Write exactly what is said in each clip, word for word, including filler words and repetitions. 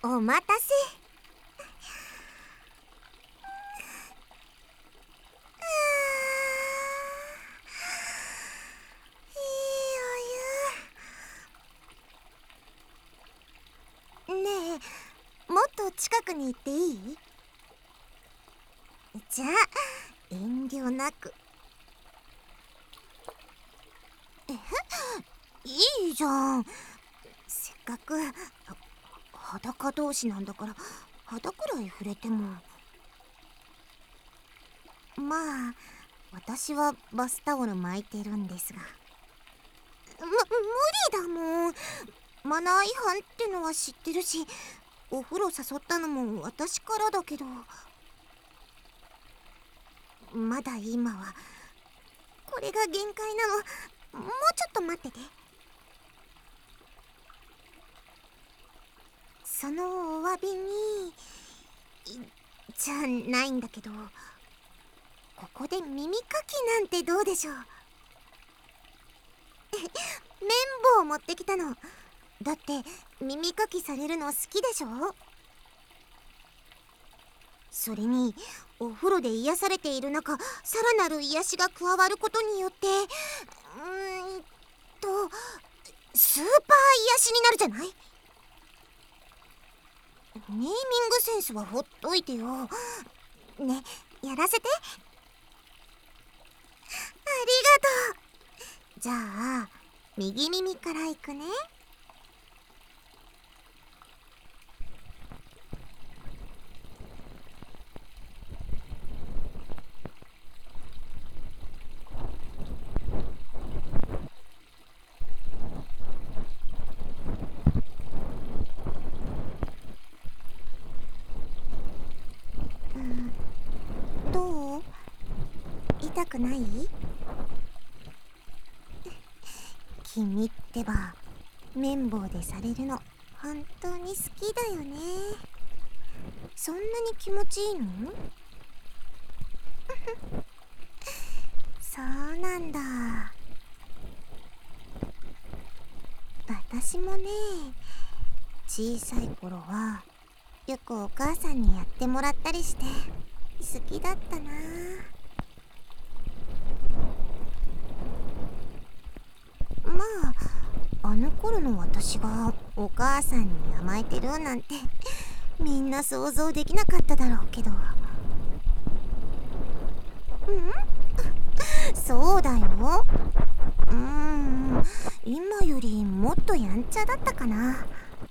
お待たせ。いいお湯。ねえ、もっと近くに行っていい？じゃあ遠慮なく。え、いいじゃん。せっかく裸同士なんだから肌くらい触れても。まあ私はバスタオル巻いてるんですが、む無理だもん。マナー違反ってのは知ってるし、お風呂誘ったのも私からだけど、まだ今はこれが限界なの。もうちょっと待ってて。そのお詫びにじゃないんだけど、ここで耳かきなんてどうでしょう？綿棒を持ってきたの。だって耳かきされるの好きでしょ？それにお風呂で癒されている中、さらなる癒しが加わることによって、うーんとスーパー癒しになるじゃない？ネーミングセンスはほっといてよ。ね、やらせて。ありがとう。じゃあ右耳からいくね。うん、どう？痛くない？君ってば綿棒でされるの本当に好きだよね。そんなに気持ちいいの？そうなんだ。私もね、小さい頃はよくお母さんにやってもらったりして好きだったな。まああの頃の私がお母さんに甘えてるなんてみんな想像できなかっただろうけど。うんそうだよ。うーん今よりもっとやんちゃだったかな。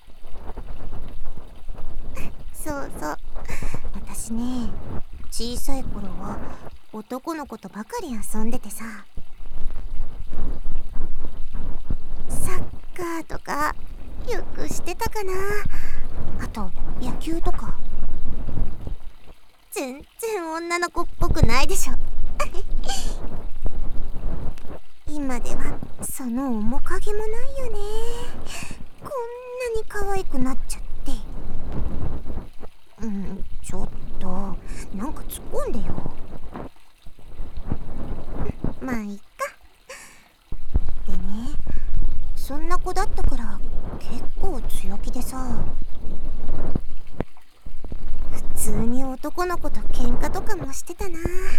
そうそう、私ね、小さい頃は男の子とばかり遊んでてさ、サッカーとかよくしてたかな。あと野球とか。全然女の子っぽくないでしょ。今ではその面影もないよね。こんなに可愛くなっちゃって。うん、ちょっとなんか突っ込んでよ。まあいっか。でね、そんな子だったから結構強気でさ、普通に男の子と喧嘩とかもしてたな。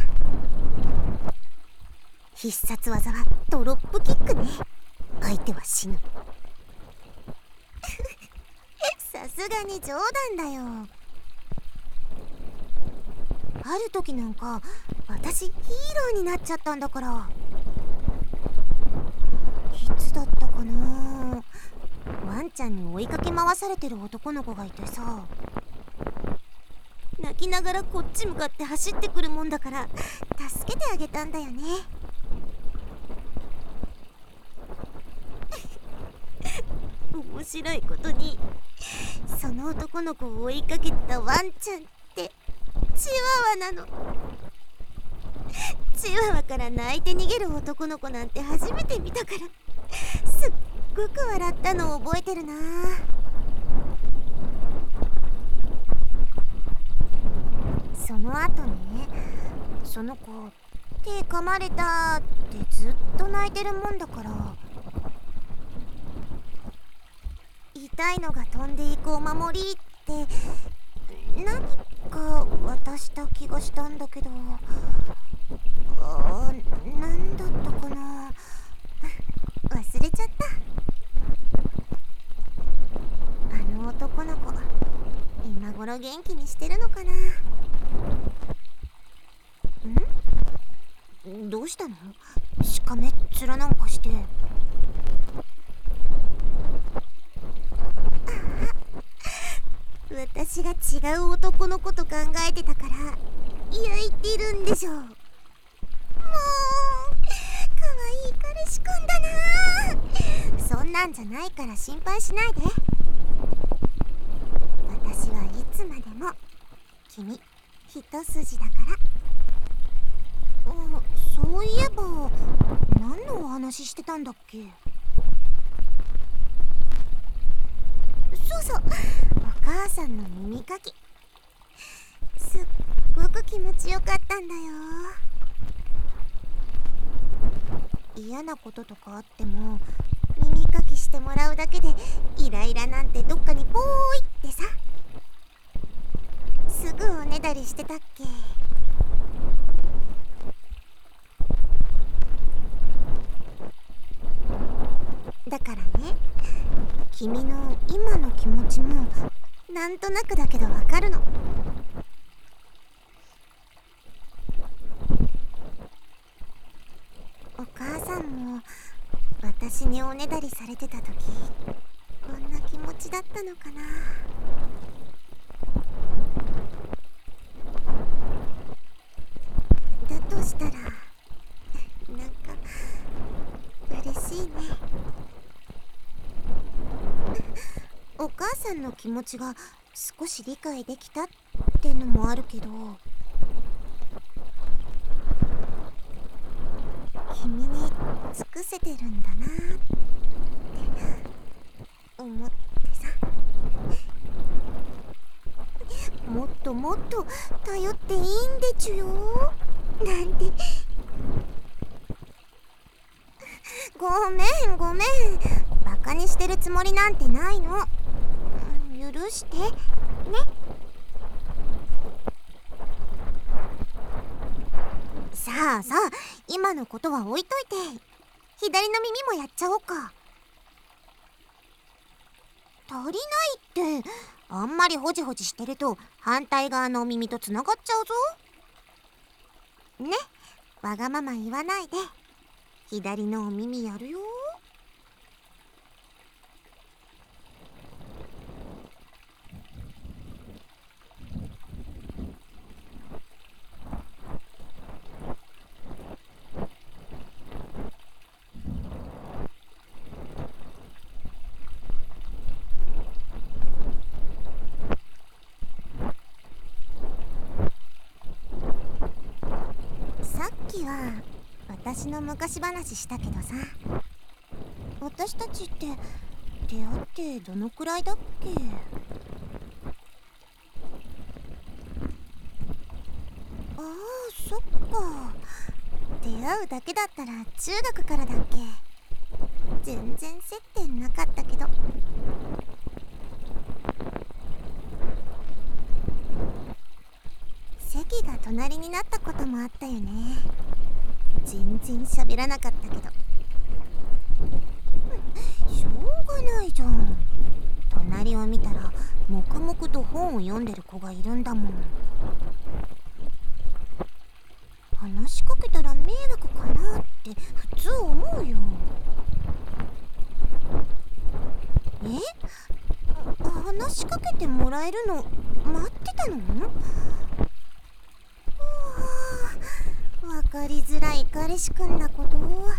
必殺技はドロップキックね。相手は死ぬ。さすがに冗談だよ。ある時なんか私ヒーローになっちゃったんだから。いつだったかな。ワンちゃんに追いかけ回されてる男の子がいてさ、泣きながらこっち向かって走ってくるもんだから助けてあげたんだよね。面白いことにその男の子を追いかけたワンちゃんってチワワなの。チワワから泣いて逃げる男の子なんて初めて見たから、すっごく笑ったのを覚えてるな。その後ね、その子手噛まれたってずっと泣いてるもんだから、痛いのが飛んでいくお守りってって何か渡した気がしたんだけど、あー、なんだったかな、忘れちゃった。あの男の子、今頃元気にしてるのかな。ん？どうしたの？しかめっ面なんかして。私が違う男のこと考えてたから焼いてるんでしょ。もうかわいい彼氏くんだな。そんなんじゃないから心配しないで。私はいつまでも君一筋だから。あ、そういえば何のお話ししてたんだっけ。そうそう、お母さんの耳かき、すっごく気持ちよかったんだよ。嫌なこととかあっても耳かきしてもらうだけでイライラなんてどっかにポーイってさ。すぐおねだりしてたっけ。だからね、君の今の気持ちもなんとなくだけどわかるの。お母さんも私におねだりされてた時こんな気持ちだったのかな。だとしたらなんか嬉しいね。お母さんの気持ちが少し理解できたってのもあるけど、君に尽くせてるんだなって思ってさ。もっともっと頼っていいんでちゅよなんて。ごめんごめん、バカにしてるつもりなんてないの。許してね。さあさあ、今のことは置いといて左の耳もやっちゃおうか。足りないって、あんまりホジホジしてると反対側のお耳とつながっちゃうぞ。ね、わがまま言わないで。左のお耳やるよ。さっきは私の昔話したけどさ、私たちって出会ってどのくらいだっけ。ああ、そっか。出会うだけだったら中学からだっけ。全然接点なかったけど。席が隣になったこともあったよね。全然喋らなかったけどしょうがないじゃん。隣を見たら黙々と本を読んでる子がいるんだもん。話しかけたら迷惑かなって普通思うよ。え？話しかけてもらえるの待ってたの？わかりづらい彼氏くんだこと。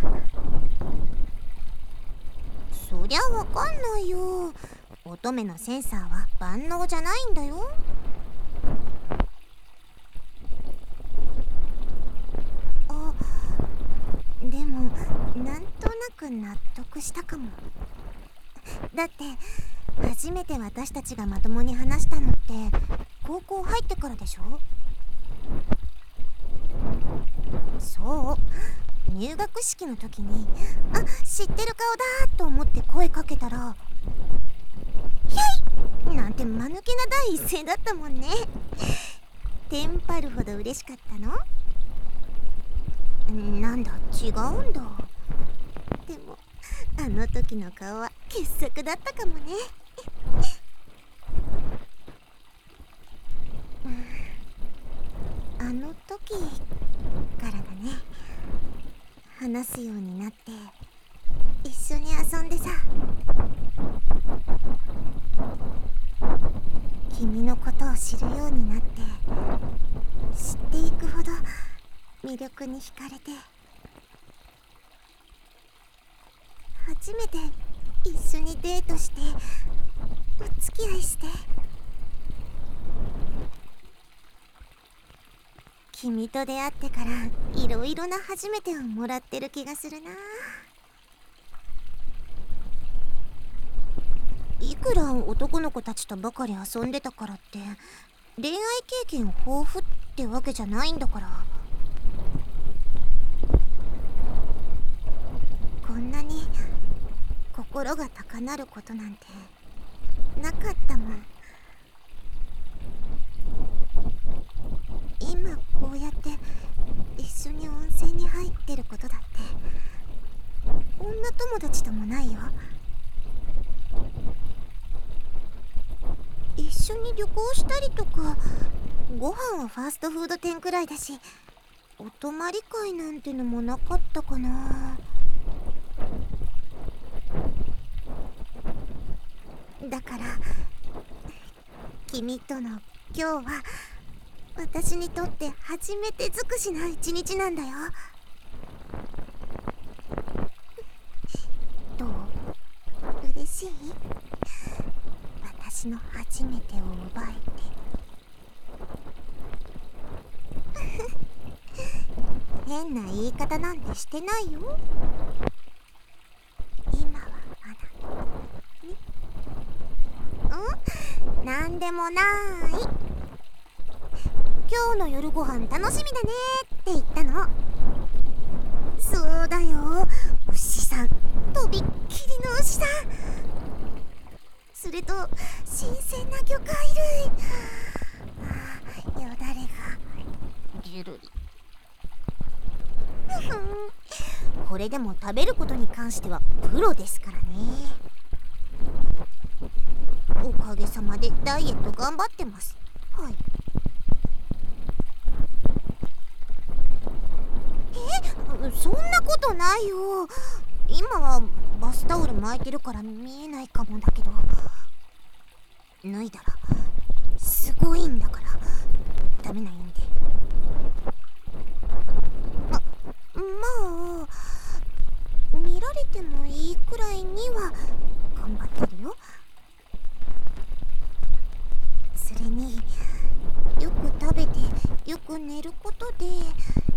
そりゃわかんないよ。乙女のセンサーは万能じゃないんだよ。あ、でもなんとなく納得したかも。だって初めて私たちがまともに話したのって高校入ってからでしょ。そう、入学式の時にあ、知ってる顔だと思って声かけたら「ひゃい!」なんて間抜けな第一声だったもんね。テンパるほど嬉しかったの？なんだ、違うんだ。でもあの時の顔は傑作だったかもね。あの時からだね。話すようになって一緒に遊んでさ、君のことを知るようになって、知っていくほど魅力に惹かれて、初めて一緒にデートしてお付き合いして、君と出会ってからいろいろな初めてをもらってる気がするな。いくら男の子たちとばかり遊んでたからって恋愛経験豊富ってわけじゃないんだから。こんなに心が高鳴ることなんてなかったもん。今こうやって一緒に温泉に入ってることだって女友達ともないよ。一緒に旅行したりとか、ご飯はファーストフード店くらいだし、お泊まり会なんてのもなかったかな。だから君との今日は私にとって初めて尽くしな一日なんだよ。どう？嬉しい？私の初めてを奪えて。変な言い方なんてしてないよ。今はまだね。うん？なんでもない。今日の夜ご飯楽しみだねって言ったの。そうだよ、牛さん、とびっきりの牛さん。それと新鮮な魚介類。ああ、よだれがギュルリ。これでも食べることに関してはプロですからね。おかげさまでダイエット頑張ってます。はい。え、そんなことないよ。今はバスタオル巻いてるから見えないかもだけど、脱いだらすごいんだから食べないんで。ま、まあ見られてもいいくらいには頑張ってるよ。それによく食べてよく寝ることでね、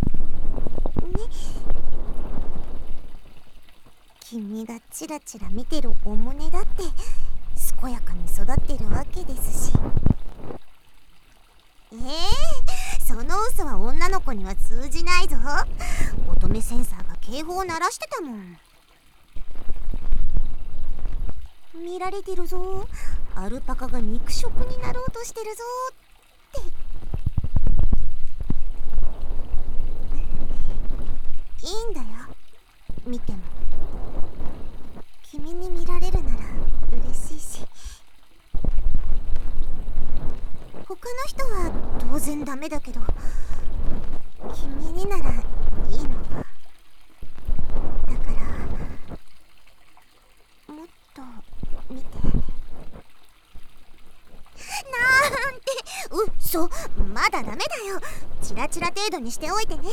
君がチラチラ見てるお胸だって健やかに育ってるわけですし。えー、その嘘は女の子には通じないぞ。乙女センサーが警報を鳴らしてたもん。見られてるぞ、アルパカが肉食になろうとしてるぞって。いいんだよ、見ても。君に見られるなら嬉しいし。他の人は当然ダメだけど、君にならいいの。だからもっと見て。なんて嘘、まだダメだよ。チラチラ程度にしておいてね。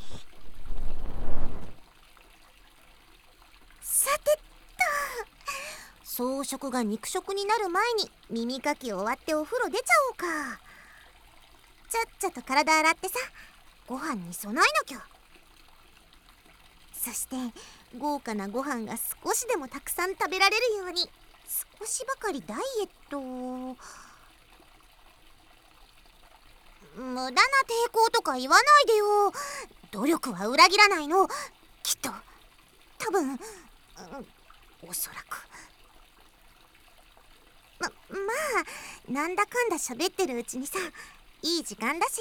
さてと、草食が肉食になる前に耳かき終わってお風呂出ちゃおうか。ちゃっちゃと体洗ってさ、ご飯に備えなきゃ。そして豪華なご飯が少しでもたくさん食べられるように少しばかりダイエットを。無駄な抵抗とか言わないでよ。努力は裏切らないの、きっと。多分、うん、おそらく。 まあなんだかんだ喋ってるうちにさ、いい時間だし。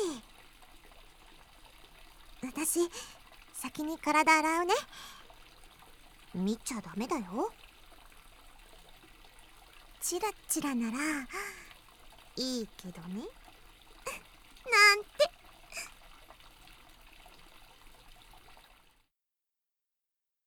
私先に体洗うね。見ちゃダメだよ。チラチラならいいけどね。